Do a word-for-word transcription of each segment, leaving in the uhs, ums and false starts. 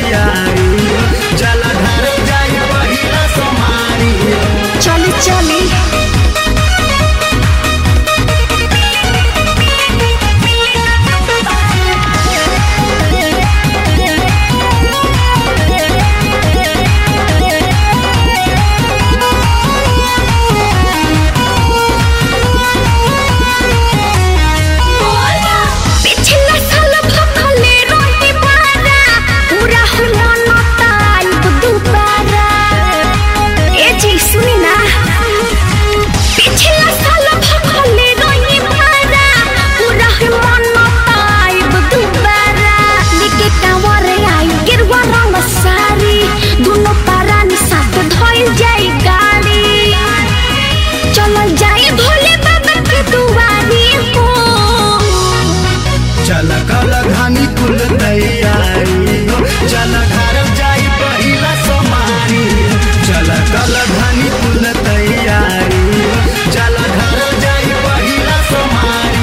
तैयारी जलधार जाई पहिला सोमारी। चली चली चल कल घानी कुल तैयारी जलधार जाई पहिला सोमारी। चल कल घानी कुल तैयारी जलधार जाई पहिला सोमारी।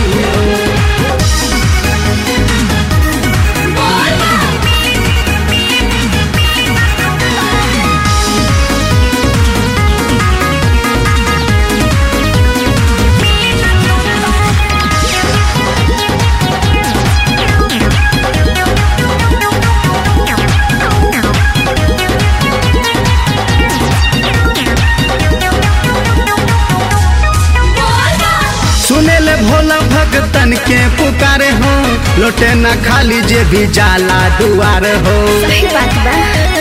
सुनेले भोला भगतन के पुकारे हो लोटे न खाली जे भी जाला दुआर हो। सही बात बा।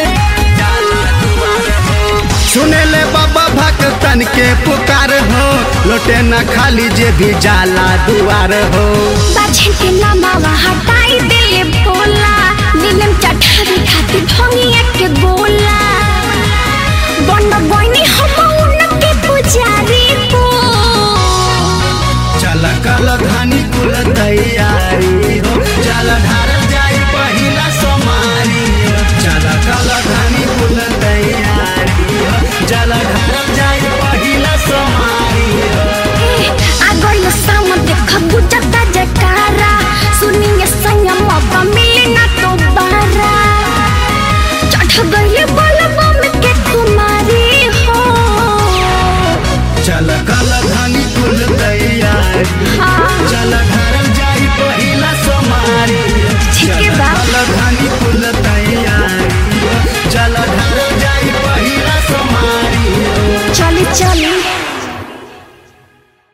सुनेले बाबा भगतन के पुकार हो लोटे न खाली जे भी जाला दुआर हो। बाछन के नामा हटाई दिले भोला नीलम चढ़ावे खातिर